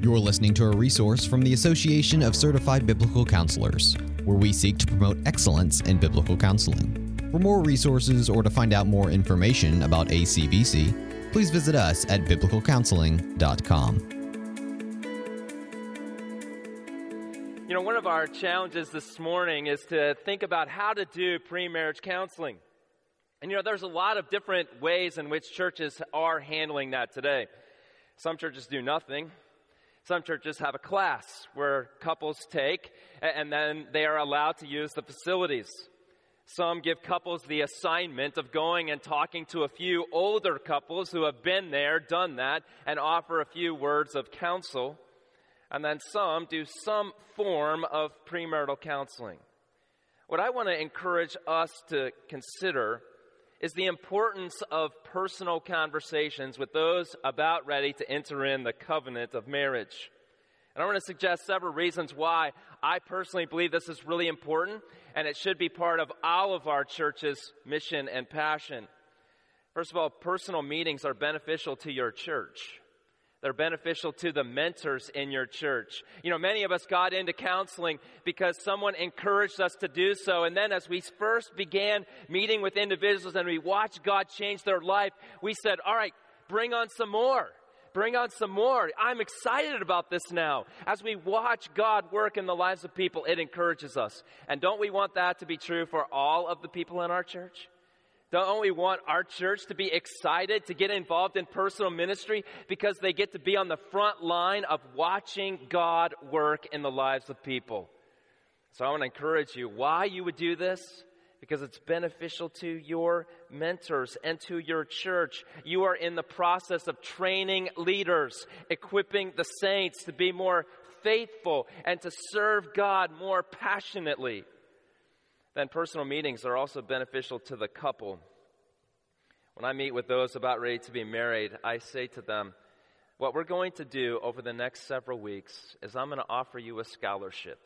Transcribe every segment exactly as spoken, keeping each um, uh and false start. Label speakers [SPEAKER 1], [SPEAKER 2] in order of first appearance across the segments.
[SPEAKER 1] You're listening to a resource from the Association of Certified Biblical Counselors, where we seek to promote excellence in biblical counseling. For more resources or to find out more information about A C B C, please visit us at biblical counseling dot com.
[SPEAKER 2] You know, one of our challenges this morning is to think about how to do pre-marriage counseling. And you know, there's a lot of different ways in which churches are handling that today. Some churches do nothing. Some churches have a class where couples take, and then they are allowed to use the facilities. Some give couples the assignment of going and talking to a few older couples who have been there, done that, and offer a few words of counsel. And then some do some form of premarital counseling. What I want to encourage us to consider is the importance of personal conversations with those about ready to enter in the covenant of marriage. And I want to suggest several reasons why I personally believe this is really important, and it should be part of all of our church's mission and passion. First of all, personal meetings are beneficial to your church. They're beneficial to the mentors in your church. You know, many of us got into counseling because someone encouraged us to do so. And then as we first began meeting with individuals and we watched God change their life, we said, all right, bring on some more. Bring on some more. I'm excited about this now. As we watch God work in the lives of people, it encourages us. And don't we want that to be true for all of the people in our church? Don't we want our church to be excited to get involved in personal ministry because they get to be on the front line of watching God work in the lives of people? So I want to encourage you why you would do this, because it's beneficial to your mentors and to your church. You are in the process of training leaders, equipping the saints to be more faithful and to serve God more passionately. Then personal meetings are also beneficial to the couple. When I meet with those about ready to be married, I say to them, what we're going to do over the next several weeks is I'm going to offer you a scholarship.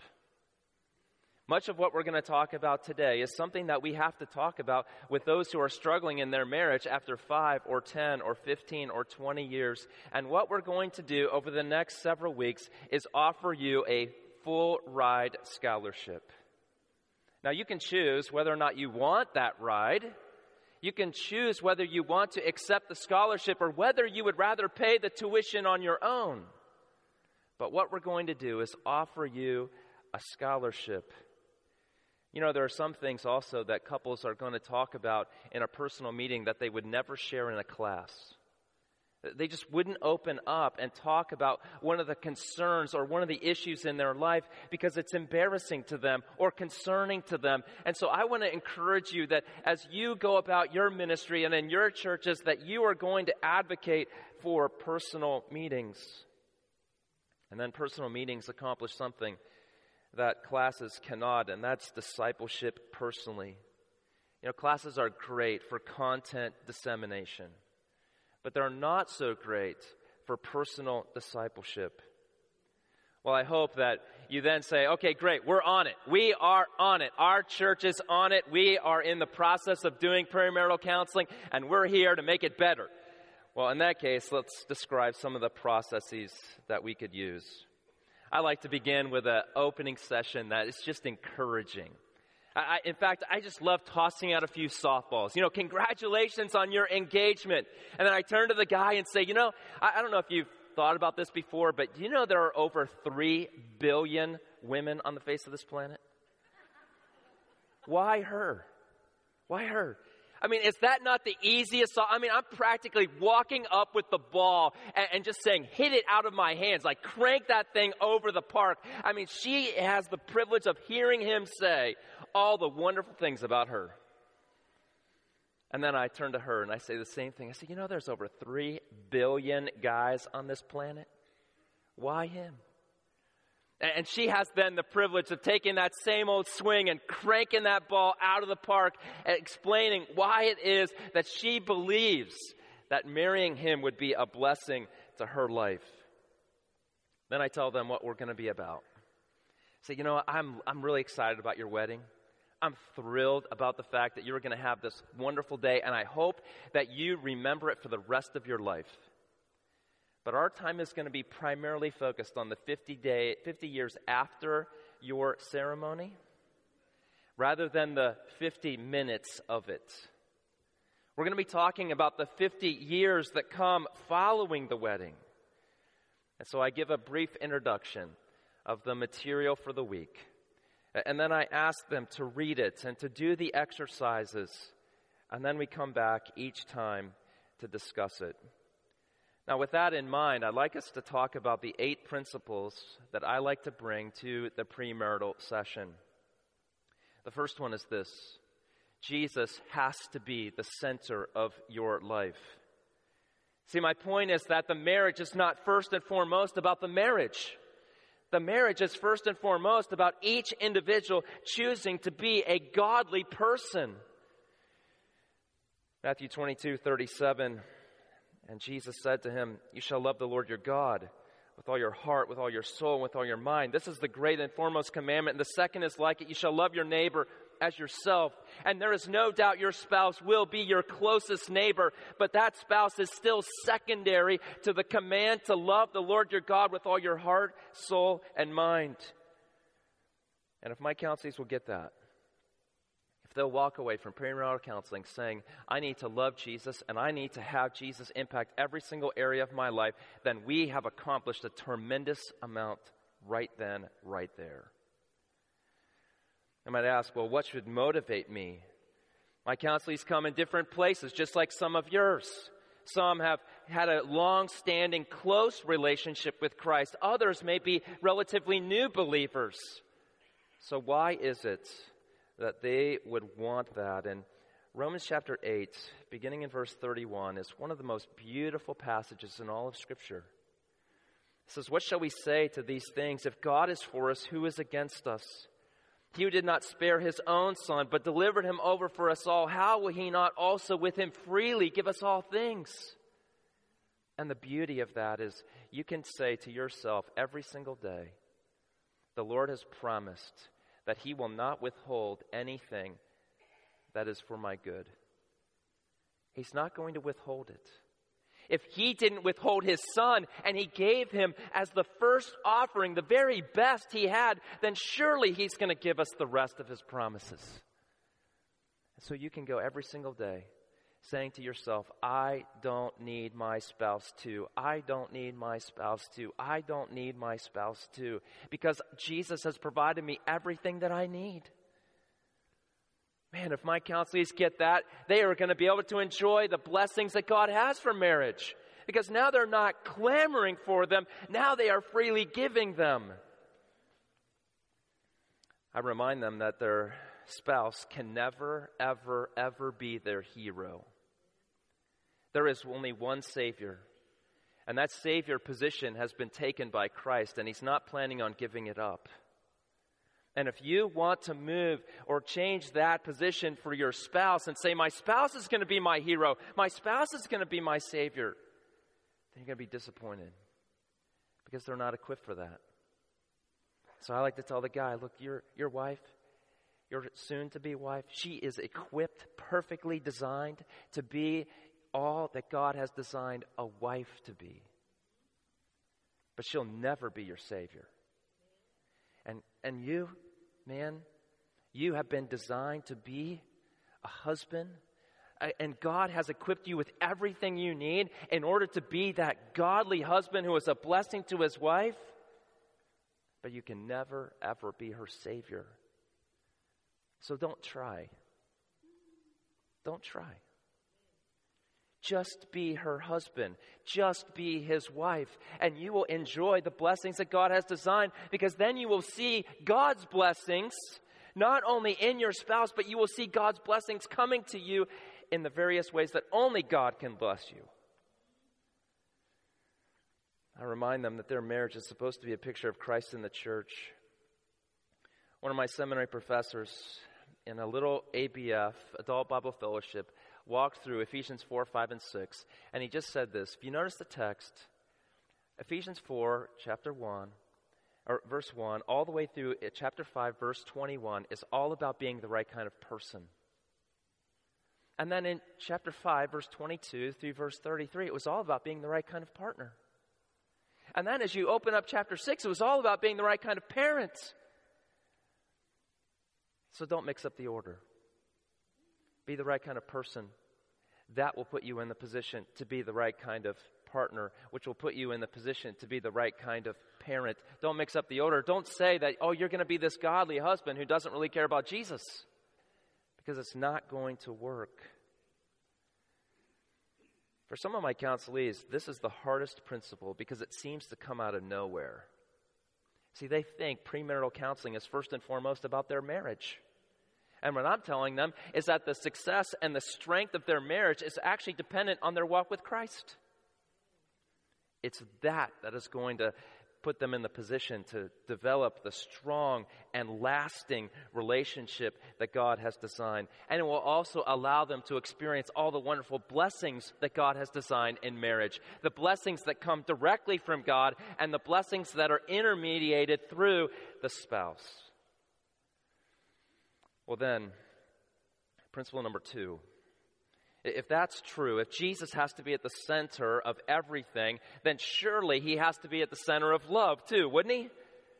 [SPEAKER 2] Much of what we're going to talk about today is something that we have to talk about with those who are struggling in their marriage after five or ten or fifteen or twenty years. And what we're going to do over the next several weeks is offer you a full ride scholarship. Now, you can choose whether or not you want that ride. You can choose whether you want to accept the scholarship or whether you would rather pay the tuition on your own. But what we're going to do is offer you a scholarship. You know, there are some things also that couples are going to talk about in a personal meeting that they would never share in a class. They just wouldn't open up and talk about one of the concerns or one of the issues in their life because it's embarrassing to them or concerning to them. And so I want to encourage you that as you go about your ministry and in your churches, that you are going to advocate for personal meetings. And then personal meetings accomplish something that classes cannot, and that's discipleship personally. You know, classes are great for content dissemination, but they're not so great for personal discipleship. Well, I hope that you then say, okay, great, we're on it. We are on it. Our church is on it. We are in the process of doing premarital counseling, and we're here to make it better. Well, in that case, let's describe some of the processes that we could use. I like to begin with an opening session that is just encouraging. I, in fact, I just love tossing out a few softballs. You know, congratulations on your engagement. And then I turn to the guy and say, you know, I, I don't know if you've thought about this before, but do you know there are over three billion women on the face of this planet? Why her? Why her? I mean, is that not the easiest? So- I mean, I'm practically walking up with the ball and, and just saying, hit it out of my hands. Like, crank that thing over the park. I mean, she has the privilege of hearing him say all the wonderful things about her. And then I turn to her and I say the same thing. I say, you know, there's over three billion guys on this planet. Why him? And she has then the privilege of taking that same old swing and cranking that ball out of the park and explaining why it is that she believes that marrying him would be a blessing to her life. Then I tell them what we're going to be about. I say, you know, I'm I'm really excited about your wedding. I'm thrilled about the fact that you're going to have this wonderful day, and I hope that you remember it for the rest of your life. But our time is going to be primarily focused on the fifty day, fifty years after your ceremony, rather than the fifty minutes of it. We're going to be talking about the fifty years that come following the wedding. And so I give a brief introduction of the material for the week. And then I ask them to read it and to do the exercises. And then we come back each time to discuss it. Now, with that in mind, I'd like us to talk about the eight principles that I like to bring to the premarital session. The first one is this: Jesus has to be the center of your life. See, my point is that the marriage is not first and foremost about the marriage. The marriage is first and foremost about each individual choosing to be a godly person. Matthew twenty-two thirty-seven, and Jesus said to him, "You shall love the Lord your God with all your heart, with all your soul, and with all your mind. This is the great and foremost commandment. And the second is like it. You shall love your neighbor as yourself." And there is no doubt your spouse will be your closest neighbor, but that spouse is still secondary to the command to love the Lord your God with all your heart, soul, and mind. And if my counselees will get that, if they'll walk away from premarital counseling saying, I need to love Jesus and I need to have Jesus impact every single area of my life, then we have accomplished a tremendous amount right then, right there. I might ask, well, what should motivate me? My counselees come in different places, just like some of yours. Some have had a long-standing, close relationship with Christ. Others may be relatively new believers. So why is it that they would want that? And Romans chapter eight, beginning in verse thirty-one, is one of the most beautiful passages in all of Scripture. It says, "What shall we say to these things? If God is for us, who is against us? He who did not spare his own son, but delivered him over for us all, how will he not also with him freely give us all things?" And the beauty of that is you can say to yourself every single day, the Lord has promised that he will not withhold anything that is for my good. He's not going to withhold it. If he didn't withhold his son and he gave him as the first offering, the very best he had, then surely he's going to give us the rest of his promises. So you can go every single day saying to yourself, I don't need my spouse to. I don't need my spouse to. I don't need my spouse to. Because Jesus has provided me everything that I need. Man, if my counselees get that, they are going to be able to enjoy the blessings that God has for marriage. Because now they're not clamoring for them. Now they are freely giving them. I remind them that their spouse can never, ever, ever be their hero. There is only one Savior. And that Savior position has been taken by Christ, and he's not planning on giving it up. And if you want to move or change that position for your spouse and say, my spouse is going to be my hero, my spouse is going to be my Savior, then you're going to be disappointed because they're not equipped for that. So I like to tell the guy, look, your, your wife, your soon-to-be wife, she is equipped, perfectly designed to be all that God has designed a wife to be. But she'll never be your Savior. And and you, man, you have been designed to be a husband. And God has equipped you with everything you need in order to be that godly husband who is a blessing to his wife. But you can never, ever be her Savior. So don't try. Don't try. Just be her husband. Just be his wife. And you will enjoy the blessings that God has designed, because then you will see God's blessings, not only in your spouse, but you will see God's blessings coming to you in the various ways that only God can bless you. I remind them that their marriage is supposed to be a picture of Christ in the church. One of my seminary professors in a little A B F, Adult Bible Fellowship, walked through Ephesians four, five, and six, and he just said this. If you notice the text, Ephesians four, chapter one, or verse one, all the way through chapter five, verse twenty-one, is all about being the right kind of person. And then in chapter five, verse twenty-two through verse thirty-three, it was all about being the right kind of partner. And then as you open up chapter six, it was all about being the right kind of parent. So don't mix up the order. Be the right kind of person. That will put you in the position to be the right kind of partner, which will put you in the position to be the right kind of parent. Don't mix up the order. Don't say that, oh, you're going to be this godly husband who doesn't really care about Jesus, because it's not going to work. For some of my counselees, this is the hardest principle because it seems to come out of nowhere. See, they think premarital counseling is first and foremost about their marriage. And what I'm telling them is that the success and the strength of their marriage is actually dependent on their walk with Christ. It's that that is going to put them in the position to develop the strong and lasting relationship that God has designed. And it will also allow them to experience all the wonderful blessings that God has designed in marriage. The blessings that come directly from God and the blessings that are intermediated through the spouse. Well then, principle number two. If that's true, if Jesus has to be at the center of everything, then surely he has to be at the center of love too, wouldn't he?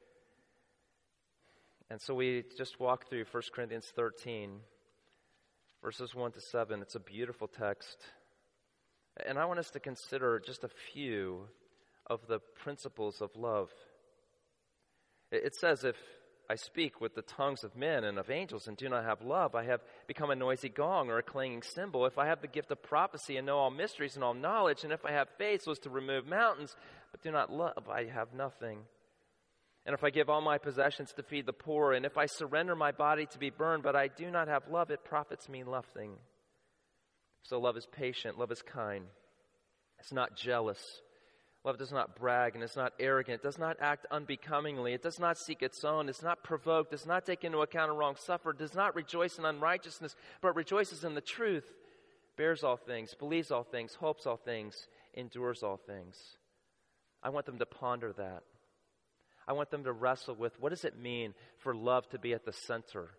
[SPEAKER 2] And so we just walked through First Corinthians thirteen, verses one to seven. It's a beautiful text. And I want us to consider just a few of the principles of love. It says, if I speak with the tongues of men and of angels and do not have love, I have become a noisy gong or a clanging cymbal. If I have the gift of prophecy and know all mysteries and all knowledge, and if I have faith so as to remove mountains, but do not love, I have nothing. And if I give all my possessions to feed the poor, and if I surrender my body to be burned, but I do not have love, it profits me nothing. So love is patient, love is kind. It's not jealous. Love does not brag and is not arrogant. It does not act unbecomingly. It does not seek its own. It's not provoked. Does not take into account a wrong suffered. Does not rejoice in unrighteousness, but rejoices in the truth. Bears all things, believes all things, hopes all things, endures all things. I want them to ponder that. I want them to wrestle with, what does it mean for love to be at the center?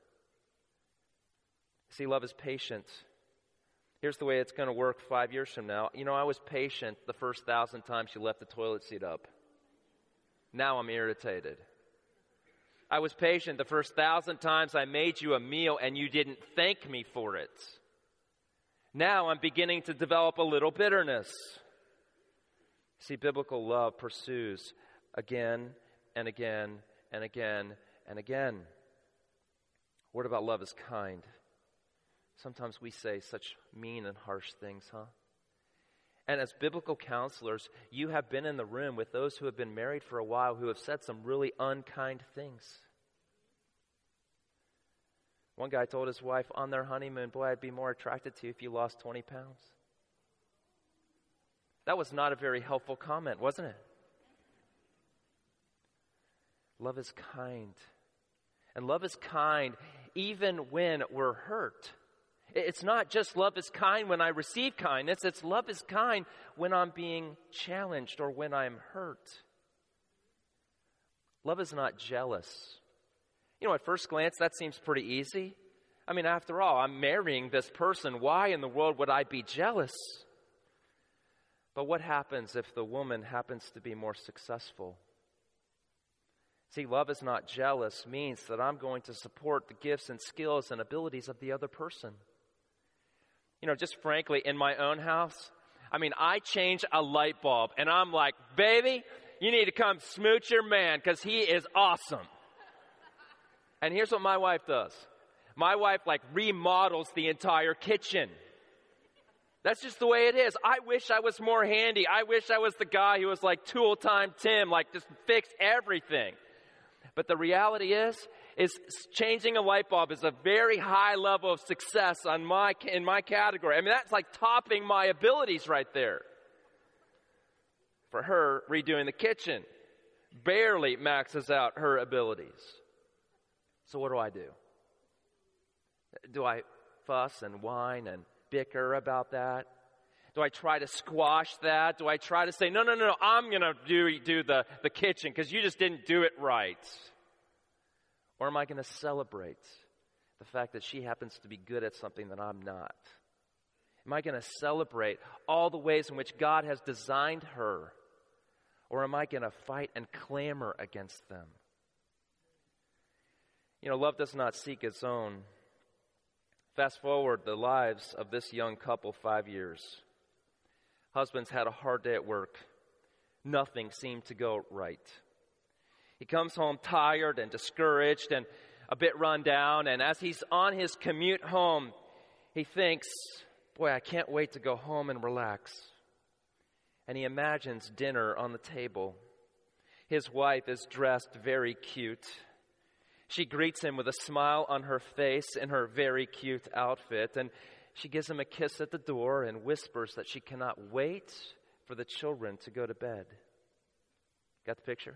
[SPEAKER 2] See, love is patient. Here's the way it's going to work five years from now. You know, I was patient the first thousand times you left the toilet seat up. Now I'm irritated. I was patient the first thousand times I made you a meal and you didn't thank me for it. Now I'm beginning to develop a little bitterness. See, biblical love pursues again and again and again and again. What about love is kind? Sometimes we say such mean and harsh things, huh? And as biblical counselors, you have been in the room with those who have been married for a while who have said some really unkind things. One guy told his wife on their honeymoon, boy, I'd be more attracted to you if you lost twenty pounds. That was not a very helpful comment, wasn't it? Love is kind. And love is kind even when we're hurt. It's not just love is kind when I receive kindness. It's love is kind when I'm being challenged or when I'm hurt. Love is not jealous. You know, at first glance, that seems pretty easy. I mean, after all, I'm marrying this person. Why in the world would I be jealous? But what happens if the woman happens to be more successful? See, love is not jealous means that I'm going to support the gifts and skills and abilities of the other person. You know, just frankly, in my own house, I mean, I change a light bulb and I'm like, baby, you need to come smooch your man because he is awesome. And here's what my wife does. My wife, like, remodels the entire kitchen. That's just the way it is. I wish I was more handy. I wish I was the guy who was like Tool Time Tim, like just fix everything. But the reality is, is changing a light bulb is a very high level of success on my in my category. I mean, that's like topping my abilities right there. For her, redoing the kitchen barely maxes out her abilities. So what do I do? Do I fuss and whine and bicker about that? Do I try to squash that? Do I try to say, no, no, no, no, I'm going to do, do the, the kitchen because you just didn't do it right? Or am I going to celebrate the fact that she happens to be good at something that I'm not? Am I going to celebrate all the ways in which God has designed her? Or am I going to fight and clamor against them? You know, love does not seek its own. Fast forward the lives of this young couple five years. Husband's had a hard day at work. Nothing seemed to go right. He comes home tired and discouraged and a bit run down. And as he's on his commute home, he thinks, boy, I can't wait to go home and relax. And he imagines dinner on the table. His wife is dressed very cute. She greets him with a smile on her face in her very cute outfit. And she gives him a kiss at the door and whispers that she cannot wait for the children to go to bed. Got the picture?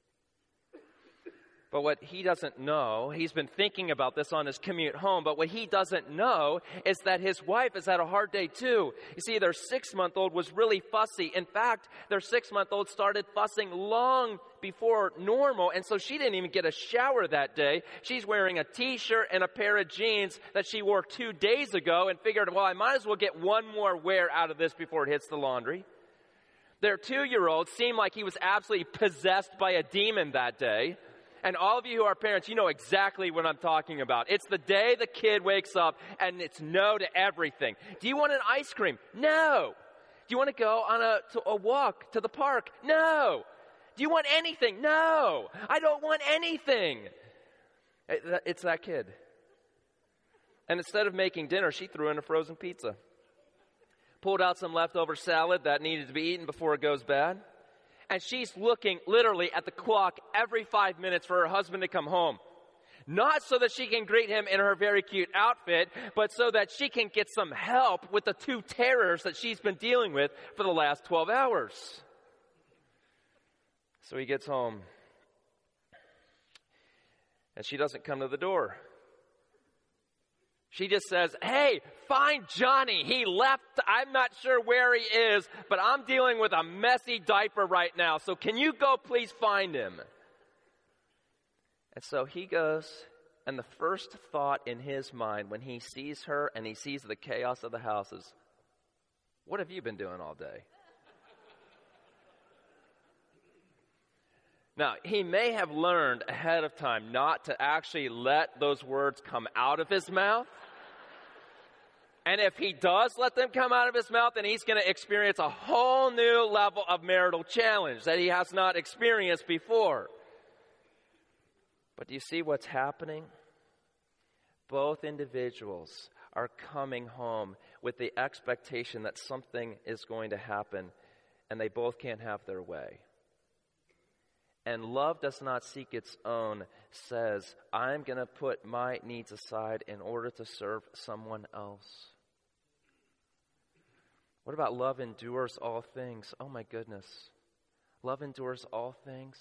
[SPEAKER 2] But what he doesn't know, he's been thinking about this on his commute home, but what he doesn't know is that his wife has had a hard day too. You see, their six-month-old was really fussy. In fact, their six-month-old started fussing long before normal, and so she didn't even get a shower that day. She's wearing a t-shirt and a pair of jeans that she wore two days ago and figured, well, I might as well get one more wear out of this before it hits the laundry. Their two-year-old seemed like he was absolutely possessed by a demon that day. And all of you who are parents, you know exactly what I'm talking about. It's the day the kid wakes up and it's no to everything. Do you want an ice cream? No. Do you want to go on a, to a walk to the park? No. Do you want anything? No. I don't want anything. It's that kid. And instead of making dinner, she threw in a frozen pizza. Pulled out some leftover salad that needed to be eaten before it goes bad. And she's looking literally at the clock every five minutes for her husband to come home. Not so that she can greet him in her very cute outfit, but so that she can get some help with the two terrors that she's been dealing with for the last twelve hours. So he gets home. And she doesn't come to the door. She just says, hey, find Johnny. He left. I'm not sure where he is, but I'm dealing with a messy diaper right now. So can you go please find him? And so he goes, and the first thought in his mind when he sees her and he sees the chaos of the house is, what have you been doing all day? Now, he may have learned ahead of time not to actually let those words come out of his mouth. And if he does let them come out of his mouth, then he's going to experience a whole new level of marital challenge that he has not experienced before. But do you see what's happening? Both individuals are coming home with the expectation that something is going to happen, and they both can't have their way. And love does not seek its own, says, I'm going to put my needs aside in order to serve someone else. What about love endures all things? Oh my goodness. Love endures all things.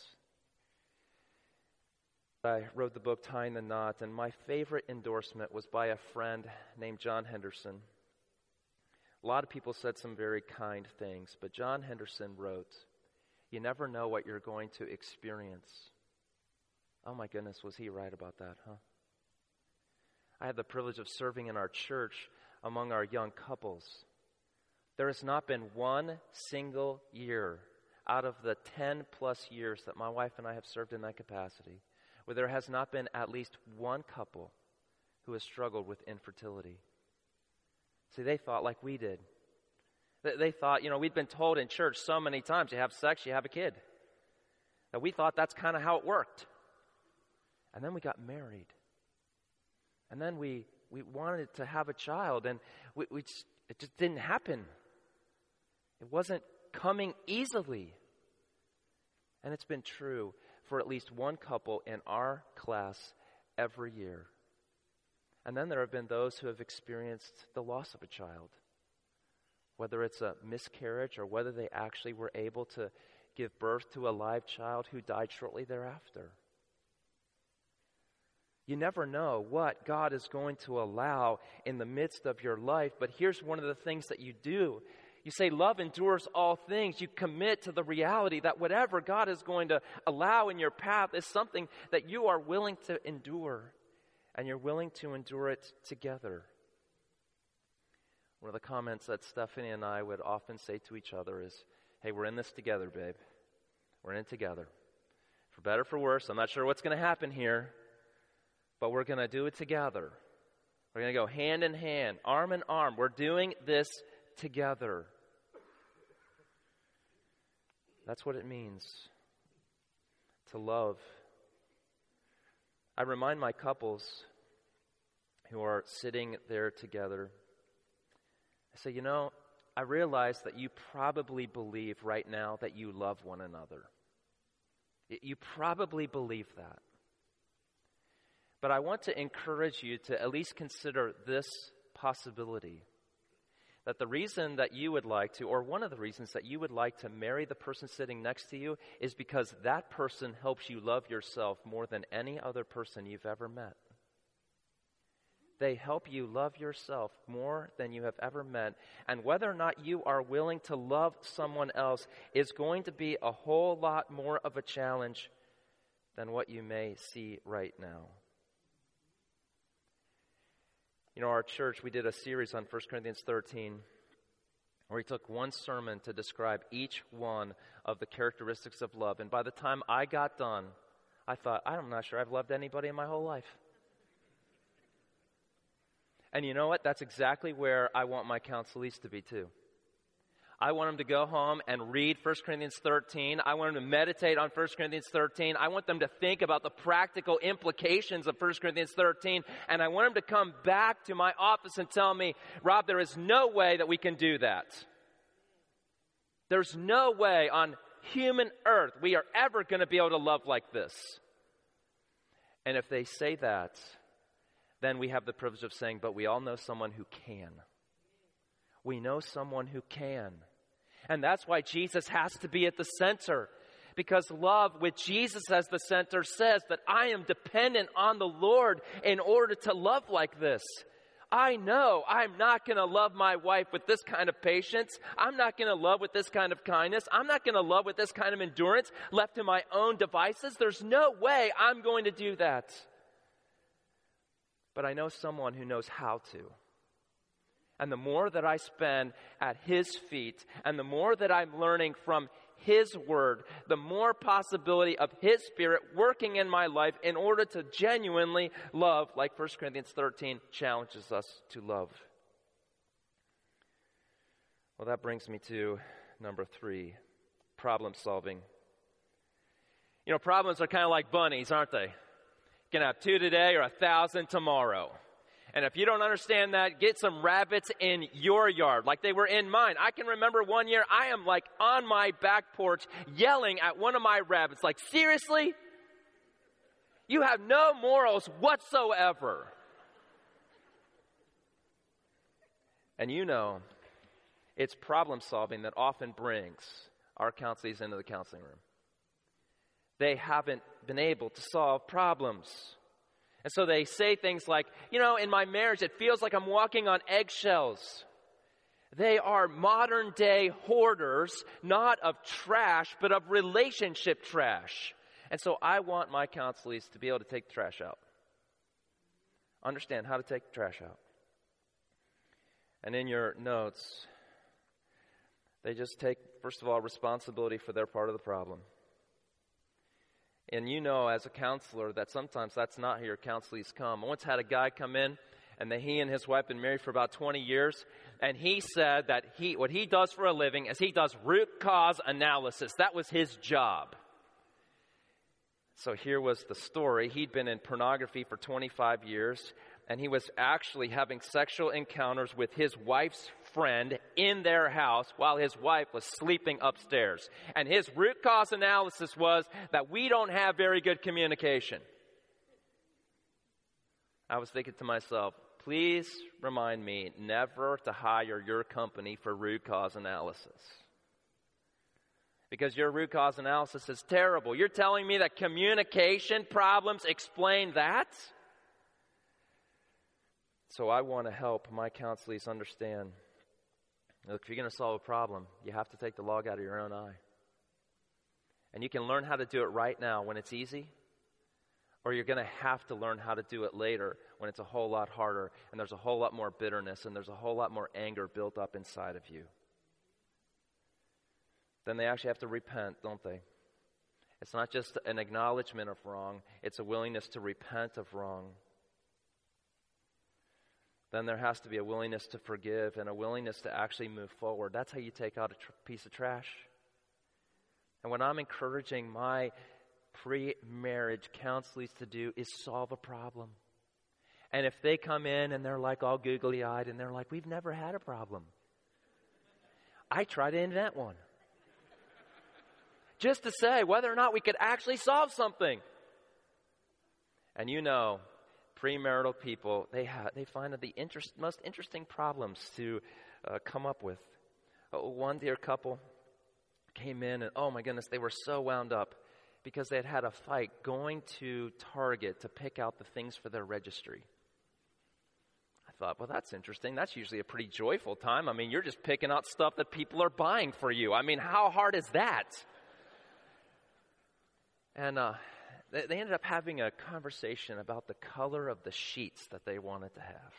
[SPEAKER 2] I wrote the book Tying the Knot, and my favorite endorsement was by a friend named John Henderson. A lot of people said some very kind things, but John Henderson wrote, you never know what you're going to experience. Oh my goodness, was he right about that, huh? I had the privilege of serving in our church among our young couples. There has not been one single year out of the ten plus years that my wife and I have served in that capacity where there has not been at least one couple who has struggled with infertility. See, they thought like we did. They thought, you know, we'd been told in church so many times, you have sex, you have a kid. That we thought that's kind of how it worked. And then we got married. And then we, we wanted to have a child, and we, we just, it just didn't happen. It wasn't coming easily. And it's been true for at least one couple in our class every year. And then there have been those who have experienced the loss of a child. Whether it's a miscarriage or whether they actually were able to give birth to a live child who died shortly thereafter. You never know what God is going to allow in the midst of your life, but here's one of the things that you do. You say, love endures all things. You commit to the reality that whatever God is going to allow in your path is something that you are willing to endure, and you're willing to endure it together. One of the comments that Stephanie and I would often say to each other is, hey, we're in this together, babe. We're in it together. For better, for worse, I'm not sure what's going to happen here, but we're going to do it together. We're going to go hand in hand, arm in arm. We're doing this together. That's what it means to love. I remind my couples who are sitting there together, I say, you know, I realize that you probably believe right now that you love one another. You probably believe that. But I want to encourage you to at least consider this possibility. That the reason that you would like to, or one of the reasons that you would like to marry the person sitting next to you is because that person helps you love yourself more than any other person you've ever met. They help you love yourself more than you have ever met. And whether or not you are willing to love someone else is going to be a whole lot more of a challenge than what you may see right now. You know, our church, we did a series on First Corinthians thirteen where we took one sermon to describe each one of the characteristics of love. And by the time I got done, I thought, I'm not sure I've loved anybody in my whole life. And you know what? That's exactly where I want my counselees to be too. I want them to go home and read First Corinthians thirteen. I want them to meditate on First Corinthians thirteen. I want them to think about the practical implications of First Corinthians thirteen. And I want them to come back to my office and tell me, Rob, there is no way that we can do that. There's no way on human earth we are ever going to be able to love like this. And if they say that, then we have the privilege of saying, but we all know someone who can. We know someone who can. And that's why Jesus has to be at the center. Because love with Jesus as the center says that I am dependent on the Lord in order to love like this. I know I'm not going to love my wife with this kind of patience. I'm not going to love with this kind of kindness. I'm not going to love with this kind of endurance left to my own devices. There's no way I'm going to do that. But I know someone who knows how to. And the more that I spend at His feet, and the more that I'm learning from His Word, the more possibility of His Spirit working in my life in order to genuinely love, like First Corinthians thirteen challenges us to love. Well, that brings me to number three, problem solving. You know, problems are kind of like bunnies, aren't they? You can have two today or a thousand tomorrow. And if you don't understand that, get some rabbits in your yard like they were in mine. I can remember one year I am like on my back porch yelling at one of my rabbits like, seriously? You have no morals whatsoever. And you know, it's problem solving that often brings our counselees into the counseling room. They haven't been able to solve problems. And so they say things like, you know, in my marriage, it feels like I'm walking on eggshells. They are modern day hoarders, not of trash, but of relationship trash. And so I want my counselees to be able to take the trash out. Understand how to take the trash out. And in your notes, they just take, first of all, responsibility for their part of the problem. And you know, as a counselor, that sometimes that's not how your counselees come. I once had a guy come in, and that he and his wife have been married for about twenty years, and he said that he what he does for a living is he does root cause analysis. That was his job. So here was the story. He'd been in pornography for twenty-five years, and he was actually having sexual encounters with his wife's friend in their house while his wife was sleeping upstairs. And his root cause analysis was that we don't have very good communication. I was thinking to myself, please remind me never to hire your company for root cause analysis. Because your root cause analysis is terrible. You're telling me that communication problems explain that? So I want to help my counselees understand. Look, if you're going to solve a problem, you have to take the log out of your own eye. And you can learn how to do it right now when it's easy, or you're going to have to learn how to do it later when it's a whole lot harder, and there's a whole lot more bitterness, and there's a whole lot more anger built up inside of you. Then they actually have to repent, don't they? It's not just an acknowledgement of wrong, it's a willingness to repent of wrong. Then there has to be a willingness to forgive and a willingness to actually move forward. That's how you take out a tr- piece of trash. And what I'm encouraging my pre-marriage counselees to do is solve a problem. And if they come in and they're like all googly-eyed and they're like, we've never had a problem, I try to invent one. Just to say whether or not we could actually solve something. And you know, premarital people, they ha- they find the interest, most interesting problems to uh, come up with. Uh, one dear couple came in and, oh my goodness, they were so wound up because they had had a fight going to Target to pick out the things for their registry. I thought, well, that's interesting. That's usually a pretty joyful time. I mean, you're just picking out stuff that people are buying for you. I mean, how hard is that? And uh, they, they ended up having a conversation about the color of the sheets that they wanted to have.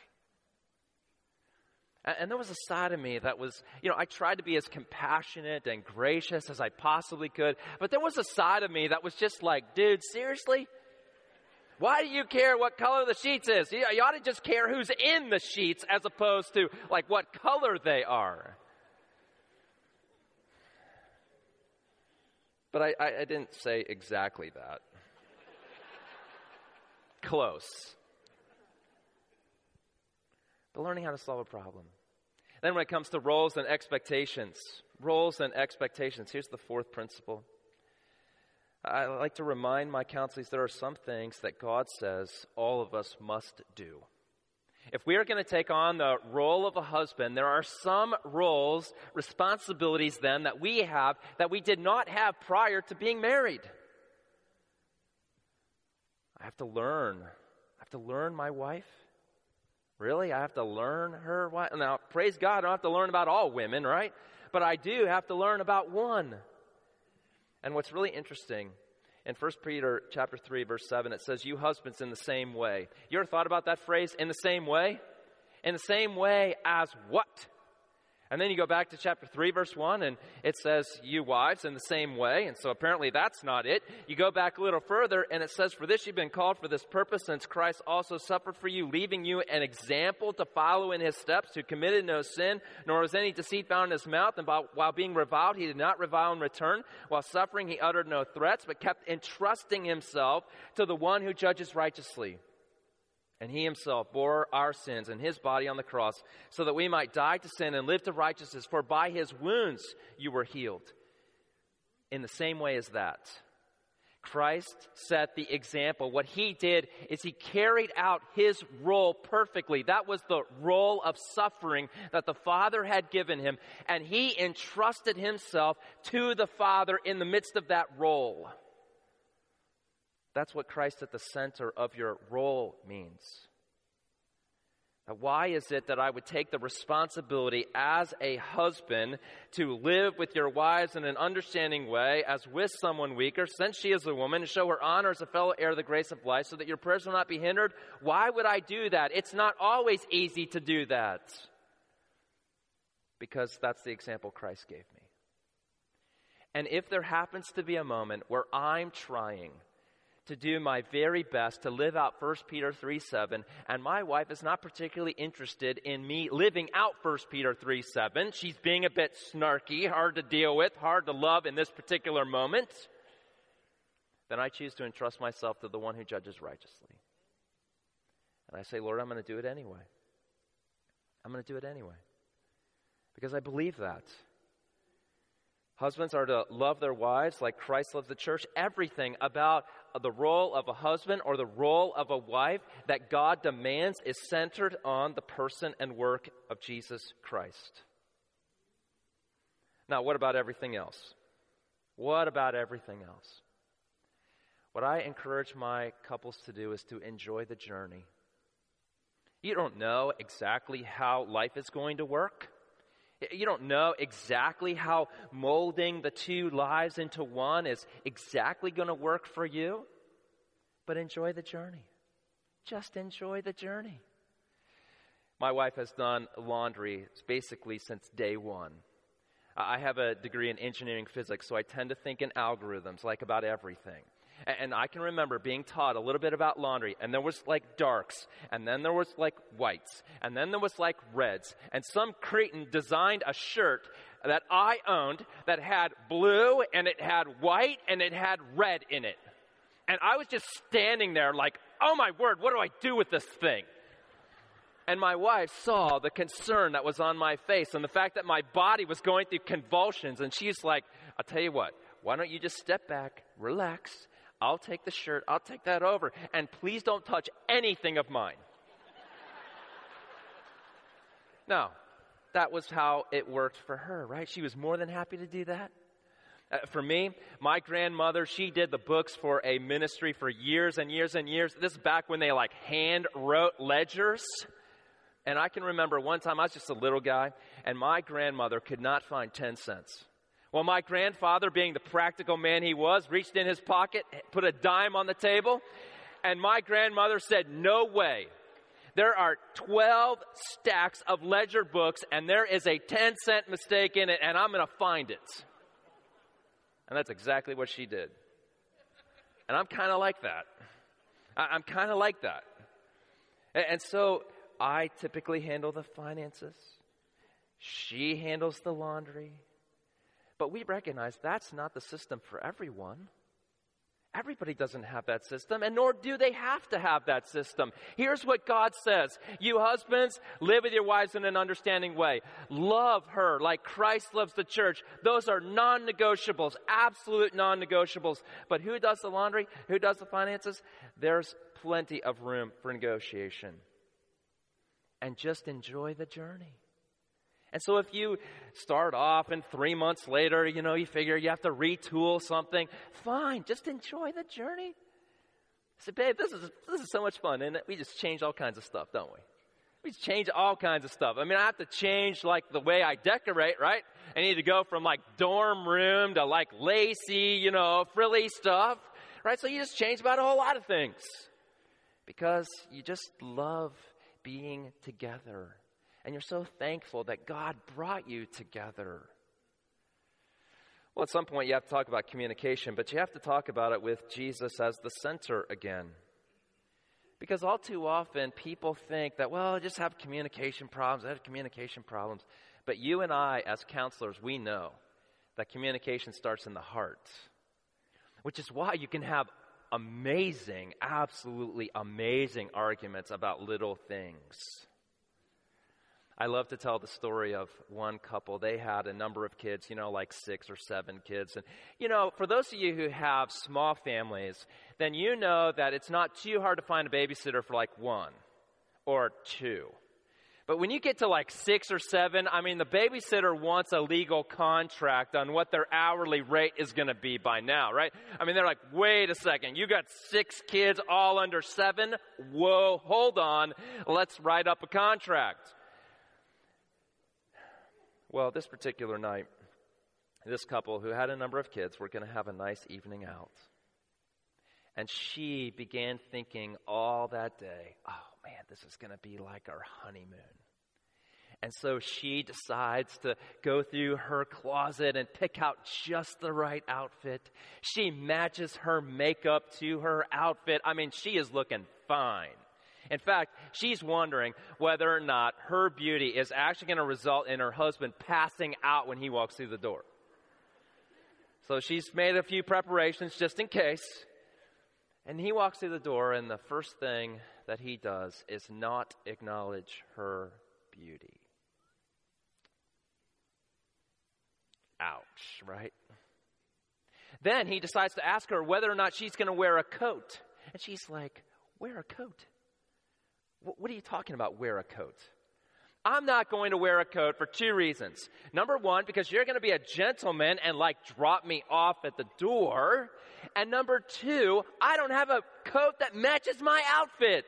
[SPEAKER 2] And, and there was a side of me that was, you know, I tried to be as compassionate and gracious as I possibly could. But there was a side of me that was just like, dude, seriously? Why do you care what color the sheets is? You, you ought to just care who's in the sheets as opposed to, like, what color they are. But I, I, I didn't say exactly that. Close. But learning how to solve a problem. Then when it comes to roles and expectations, roles and expectations, here's the fourth principle. I like to remind my counselees there are some things that God says all of us must do. If we are going to take on the role of a husband, there are some roles, responsibilities then that we have that we did not have prior to being married. I have to learn. I have to learn my wife. Really? I have to learn her wife? Now, praise God, I don't have to learn about all women, right? But I do have to learn about one. And what's really interesting, in First Peter chapter three, verse seven, it says, you husbands in the same way. You ever thought about that phrase, in the same way? In the same way as what? And then you go back to chapter three, verse one, and it says, you wives in the same way. And so apparently that's not it. You go back a little further, and it says, for this you've been called for this purpose, since Christ also suffered for you, leaving you an example to follow in his steps, who committed no sin, nor was any deceit found in his mouth. And while being reviled, he did not revile in return. While suffering, he uttered no threats, but kept entrusting himself to the one who judges righteously. And he himself bore our sins in his body on the cross, so that we might die to sin and live to righteousness. For by his wounds you were healed. In the same way as that, Christ set the example. What he did is he carried out his role perfectly. That was the role of suffering that the Father had given him. And he entrusted himself to the Father in the midst of that role. That's what Christ at the center of your role means. Now, why is it that I would take the responsibility as a husband to live with your wives in an understanding way, as with someone weaker, since she is a woman, to show her honor as a fellow heir of the grace of life, so that your prayers will not be hindered? Why would I do that? It's not always easy to do that. Because that's the example Christ gave me. And if there happens to be a moment where I'm trying to do my very best to live out First Peter three seven, and my wife is not particularly interested in me living out First Peter three seven. She's being a bit snarky, hard to deal with, hard to love in this particular moment. Then I choose to entrust myself to the one who judges righteously. And I say, Lord, I'm going to do it anyway. I'm going to do it anyway. Because I believe that. Husbands are to love their wives like Christ loves the church. Everything about the role of a husband or the role of a wife that God demands is centered on the person and work of Jesus Christ. Now, what about everything else? What about everything else? What I encourage my couples to do is to enjoy the journey. You don't know exactly how life is going to work. You don't know exactly how molding the two lives into one is exactly going to work for you. But enjoy the journey. Just enjoy the journey. My wife has done laundry basically since day one. I have a degree in engineering physics, so I tend to think in algorithms, like about everything. And I can remember being taught a little bit about laundry, and there was like darks, and then there was like whites, and then there was like reds. And some cretin designed a shirt that I owned that had blue, and it had white, and it had red in it. And I was just standing there like, oh my word, what do I do with this thing? And my wife saw the concern that was on my face and the fact that my body was going through convulsions. And she's like, I'll tell you what, why don't you just step back, relax. I'll take the shirt. I'll take that over. And please don't touch anything of mine. Now, that was how it worked for her, right? She was more than happy to do that. Uh, for me, my grandmother, she did the books for a ministry for years and years and years. This is back when they like hand wrote ledgers. And I can remember one time I was just a little guy, and my grandmother could not find ten cents. Well, my grandfather, being the practical man he was, reached in his pocket, put a dime on the table, and my grandmother said, no way. There are twelve stacks of ledger books, and there is a ten cent mistake in it, and I'm going to find it. And that's exactly what she did. And I'm kind of like that. I'm kind of like that. And so I typically handle the finances. She handles the laundry. But we recognize that's not the system for everyone. Everybody doesn't have that system, and nor do they have to have that system. Here's what God says. You husbands, live with your wives in an understanding way. Love her like Christ loves the church. Those are non-negotiables, absolute non-negotiables. But who does the laundry? Who does the finances? There's plenty of room for negotiation. And just enjoy the journey. And so if you start off and three months later, you know, you figure you have to retool something, fine, just enjoy the journey. Say, babe, this is this is so much fun, isn't it? We just change all kinds of stuff, don't we? We just change all kinds of stuff. I mean, I have to change, like, the way I decorate, right? I need to go from, like, dorm room to, like, lacy, you know, frilly stuff, right? So you just change about a whole lot of things because you just love being together. And you're so thankful that God brought you together. Well, at some point you have to talk about communication, but you have to talk about it with Jesus as the center again. Because all too often people think that, well, I just have communication problems, I have communication problems. But you and I, as counselors, we know that communication starts in the heart. Which is why you can have amazing, absolutely amazing arguments about little things. I love to tell the story of one couple. They had a number of kids, you know, like six or seven kids. And, you know, for those of you who have small families, then you know that it's not too hard to find a babysitter for like one or two. But when you get to like six or seven, I mean, the babysitter wants a legal contract on what their hourly rate is going to be by now, right? I mean, they're like, wait a second, you got six kids all under seven? Whoa, hold on, let's write up a contract. Well, this particular night, this couple who had a number of kids were going to have a nice evening out. And she began thinking all that day, oh man, this is going to be like our honeymoon. And so she decides to go through her closet and pick out just the right outfit. She matches her makeup to her outfit. I mean, she is looking fine. In fact, she's wondering whether or not her beauty is actually going to result in her husband passing out when he walks through the door. So she's made a few preparations just in case. And he walks through the door, and the first thing that he does is not acknowledge her beauty. Ouch, right? Then he decides to ask her whether or not she's going to wear a coat. And she's like, wear a coat? What are you talking about, wear a coat? I'm not going to wear a coat for two reasons. Number one, because you're going to be a gentleman and like drop me off at the door. And number two, I don't have a coat that matches my outfit.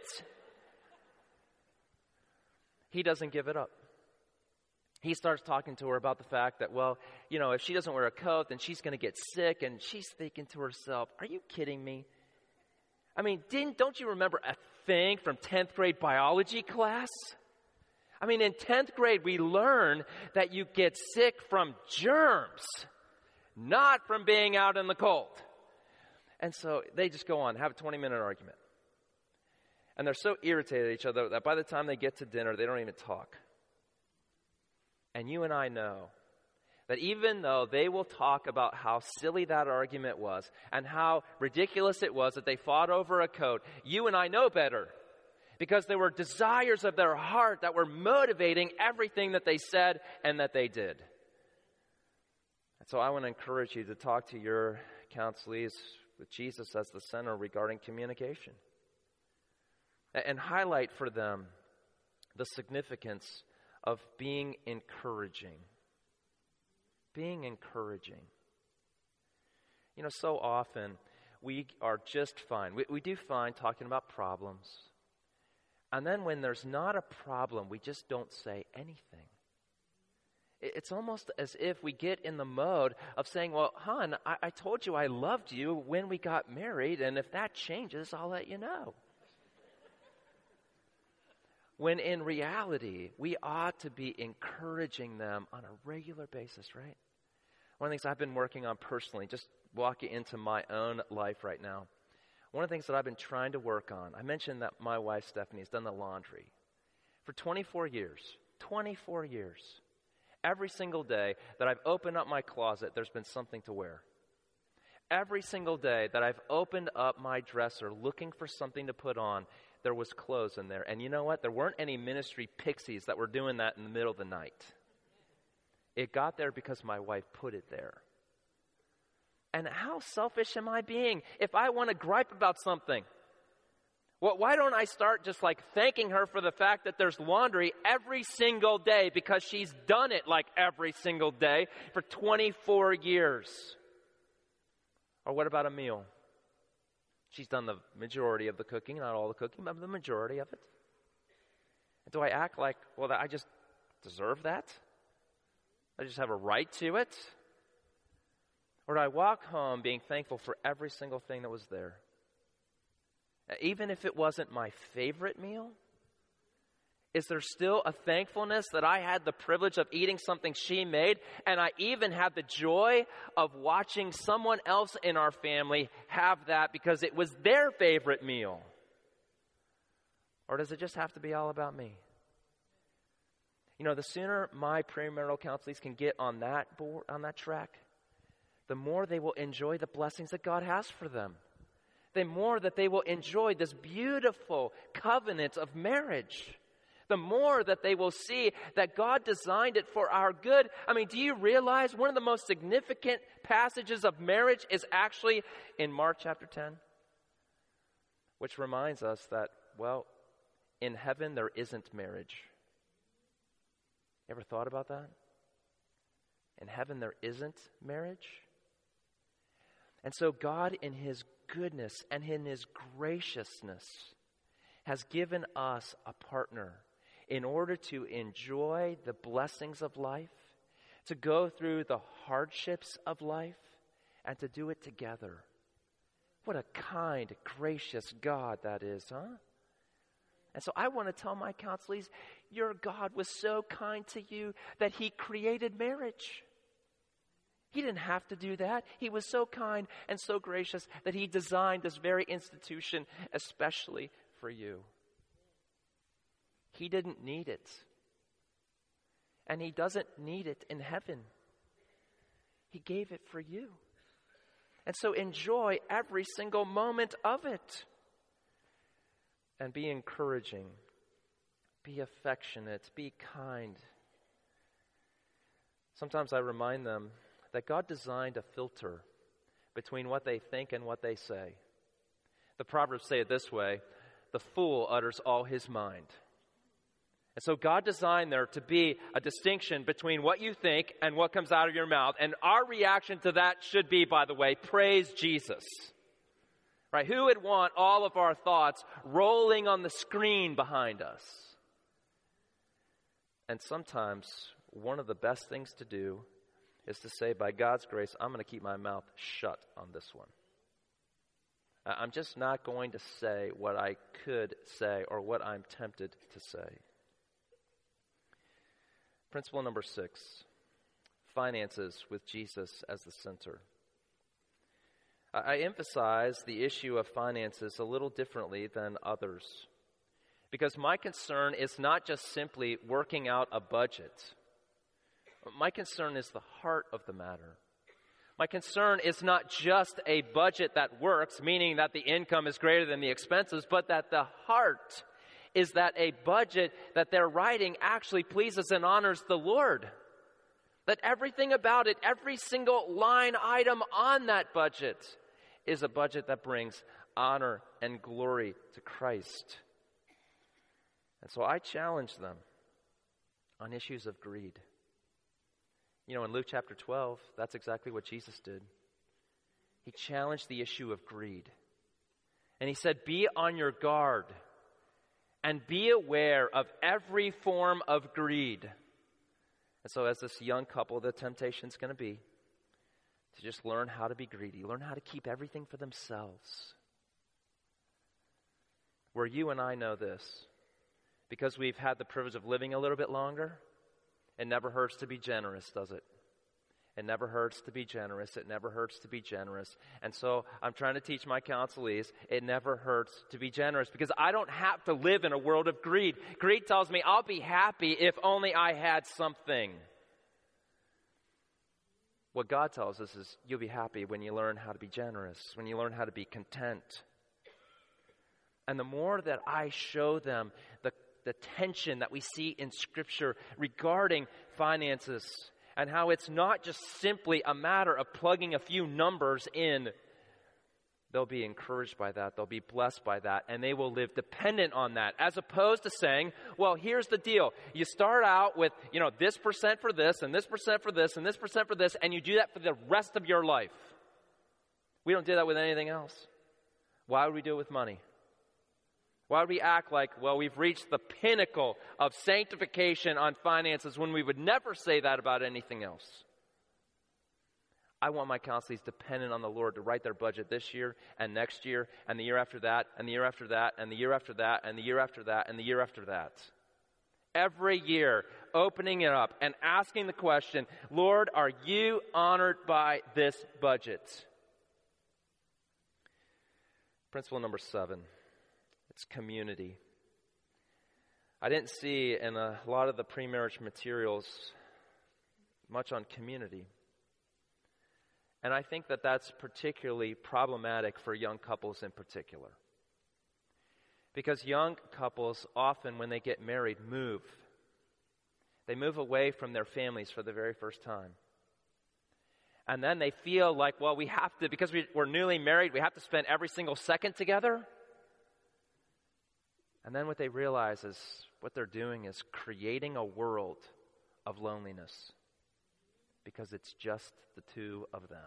[SPEAKER 2] He doesn't give it up. He starts talking to her about the fact that, well, you know, if she doesn't wear a coat, then she's going to get sick. And she's thinking to herself, are you kidding me? I mean, didn't, don't you remember a thing from tenth grade biology class? I mean, in tenth grade, we learn that you get sick from germs, not from being out in the cold. And so they just go on, have a twenty-minute argument. And they're so irritated at each other that by the time they get to dinner, they don't even talk. And you and I know that even though they will talk about how silly that argument was and how ridiculous it was that they fought over a coat, you and I know better. Because there were desires of their heart that were motivating everything that they said and that they did. And so I want to encourage you to talk to your counselees with Jesus as the center regarding communication. And highlight for them the significance of being encouraging. Being encouraging. You know, so often we are just fine. We, we do fine talking about problems. And then when there's not a problem, we just don't say anything. It's almost as if we get in the mode of saying, well, hon, I, I told you I loved you when we got married, and if that changes, I'll let you know. When in reality, we ought to be encouraging them on a regular basis, right? One of the things I've been working on personally, just walking into my own life right now, one of the things that I've been trying to work on, I mentioned that my wife, Stephanie, has done the laundry for twenty-four years. twenty-four years. Every single day that I've opened up my closet, there's been something to wear. Every single day that I've opened up my dresser looking for something to put on, there was clothes in there. And you know what? There weren't any ministry pixies that were doing that in the middle of the night. It got there because my wife put it there. And how selfish am I being if I want to gripe about something? Well, why don't I start just like thanking her for the fact that there's laundry every single day because she's done it like every single day for twenty-four years? Or what about a meal? She's done the majority of the cooking, not all the cooking, but the majority of it. And do I act like, well, I just deserve that? I just have a right to it? Or do I walk home being thankful for every single thing that was there? Even if it wasn't my favorite meal? Is there still a thankfulness that I had the privilege of eating something she made, and I even had the joy of watching someone else in our family have that because it was their favorite meal? Or does it just have to be all about me? You know, the sooner my premarital counselees can get on that board, on that track, the more they will enjoy the blessings that God has for them. The more that they will enjoy this beautiful covenant of marriage. The more that they will see that God designed it for our good. I mean, do you realize one of the most significant passages of marriage is actually in Mark chapter ten? Which reminds us that, well, in heaven there isn't marriage. Ever thought about that? In heaven there isn't marriage. And so God, in His goodness and in His graciousness, has given us a partner in order to enjoy the blessings of life, to go through the hardships of life, and to do it together. What a kind, gracious God that is, huh? And so I want to tell my counselees, your God was so kind to you that He created marriage. He didn't have to do that. He was so kind and so gracious that He designed this very institution especially for you. He didn't need it. And He doesn't need it in heaven. He gave it for you. And so enjoy every single moment of it. And be encouraging. Be affectionate. Be kind. Sometimes I remind them that God designed a filter between what they think and what they say. The Proverbs say it this way: the fool utters all his mind. And so God designed there to be a distinction between what you think and what comes out of your mouth. And our reaction to that should be, by the way, praise Jesus. Right? Who would want all of our thoughts rolling on the screen behind us? And sometimes one of the best things to do is to say, by God's grace, I'm going to keep my mouth shut on this one. I'm just not going to say what I could say or what I'm tempted to say. Principle number six, finances with Jesus as the center. I emphasize the issue of finances a little differently than others, because my concern is not just simply working out a budget. My concern is the heart of the matter. My concern is not just a budget that works, meaning that the income is greater than the expenses, but that the heart is that a budget that they're writing actually pleases and honors the Lord. That everything about it, every single line item on that budget is a budget that brings honor and glory to Christ. And so I challenge them on issues of greed. You know, in Luke chapter twelve, that's exactly what Jesus did. He challenged the issue of greed. And he said, be on your guard and be aware of every form of greed. And so as this young couple, the temptation's going to be to just learn how to be greedy, learn how to keep everything for themselves. Where you and I know this, because we've had the privilege of living a little bit longer, it never hurts to be generous, does it? It never hurts to be generous. It never hurts to be generous. And so I'm trying to teach my counselees, it never hurts to be generous, because I don't have to live in a world of greed. Greed tells me I'll be happy if only I had something. What God tells us is you'll be happy when you learn how to be generous, when you learn how to be content. And the more that I show them the, the tension that we see in Scripture regarding finances, and how it's not just simply a matter of plugging a few numbers in, they'll be encouraged by that, they'll be blessed by that, and they will live dependent on that, as opposed to saying, well, here's the deal. You start out with, you know, this percent for this, and this percent for this, and this percent for this, and you do that for the rest of your life. We don't do that with anything else. Why would we do it with money? Why would we act like, well, we've reached the pinnacle of sanctification on finances when we would never say that about anything else? I want my counselees dependent on the Lord to write their budget this year and next year and the year after that and the year after that and the year after that and the year after that and the year after that. Every year, opening it up and asking the question, Lord, are you honored by this budget? Principle number seven. It's community. I didn't see in a lot of the pre-marriage materials much on community. And I think that that's particularly problematic for young couples in particular. Because young couples often, when they get married, move. They move away from their families for the very first time. And then they feel like, well, we have to, because we, we're newly married, we have to spend every single second together. And then what they realize is what they're doing is creating a world of loneliness, because it's just the two of them.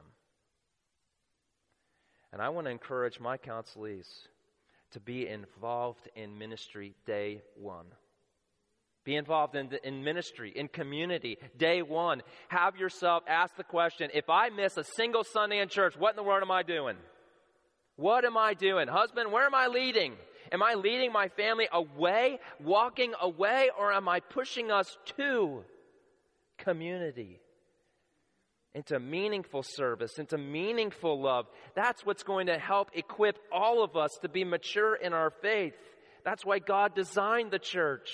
[SPEAKER 2] And I want to encourage my counselees to be involved in ministry day one. Be involved in, in ministry, in community, day one. Have yourself ask the question, if I miss a single Sunday in church, what in the world am I doing? What am I doing? Husband, where am I leading? Am I leading my family away, walking away, or am I pushing us to community, into meaningful service, into meaningful love? That's what's going to help equip all of us to be mature in our faith. That's why God designed the church.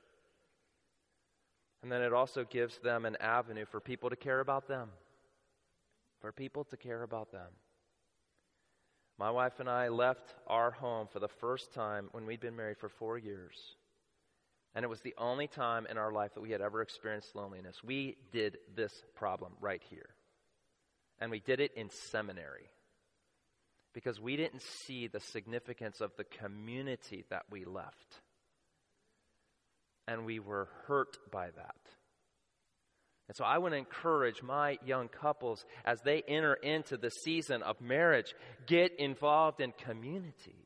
[SPEAKER 2] And then it also gives them an avenue for people to care about them, for people to care about them. My wife and I left our home for the first time when we'd been married for four years. And it was the only time in our life that we had ever experienced loneliness. We did this problem right here. And we did it in seminary. Because we didn't see the significance of the community that we left. And we were hurt by that. And so I want to encourage my young couples as they enter into the season of marriage, get involved in community.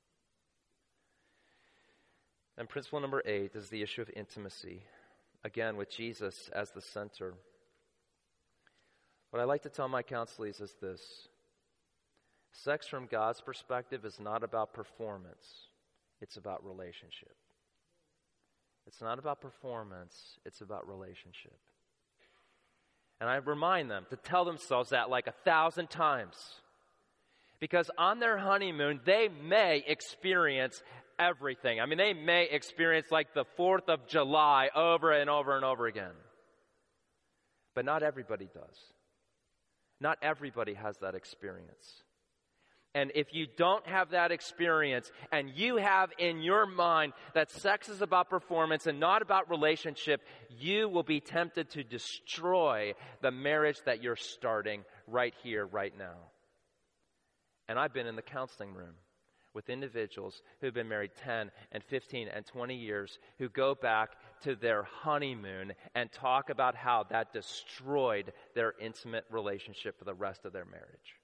[SPEAKER 2] And principle number eight is the issue of intimacy, again with Jesus as the center. What I like to tell my counselees is this: sex from God's perspective is not about performance, it's about relationship. It's not about performance, it's about relationship. And I remind them to tell themselves that like a thousand times. Because on their honeymoon, they may experience everything. I mean, they may experience like the fourth of July over and over and over again. But not everybody does. Not everybody has that experience. And if you don't have that experience, and you have in your mind that sex is about performance and not about relationship, you will be tempted to destroy the marriage that you're starting right here, right now. And I've been in the counseling room with individuals who've been married ten and fifteen and twenty years who go back to their honeymoon and talk about how that destroyed their intimate relationship for the rest of their marriage.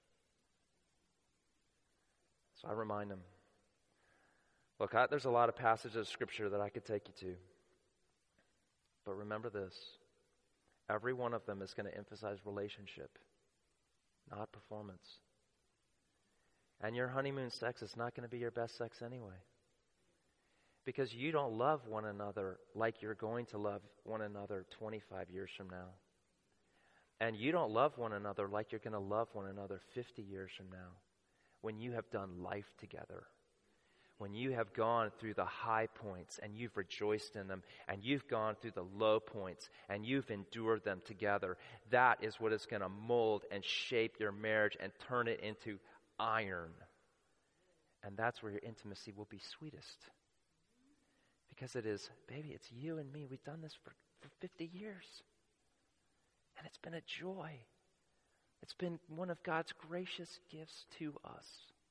[SPEAKER 2] So I remind them, look, I, there's a lot of passages of Scripture that I could take you to. But remember this, every one of them is going to emphasize relationship, not performance. And your honeymoon sex is not going to be your best sex anyway. Because you don't love one another like you're going to love one another twenty-five years from now. And you don't love one another like you're going to love one another fifty years from now. When you have done life together, when you have gone through the high points and you've rejoiced in them, and you've gone through the low points and you've endured them together, that is what is going to mold and shape your marriage and turn it into iron. And that's where your intimacy will be sweetest. Because it is, baby, it's you and me. We've done this for, for fifty years. And it's been a joy. It's been one of God's gracious gifts to us.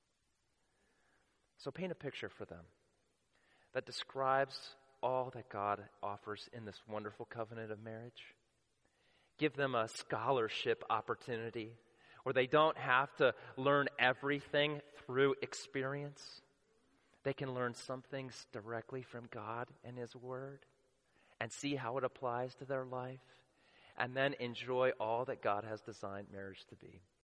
[SPEAKER 2] So paint a picture for them that describes all that God offers in this wonderful covenant of marriage. Give them a scholarship opportunity where they don't have to learn everything through experience. They can learn some things directly from God and His Word and see how it applies to their life. And then enjoy all that God has designed marriage to be.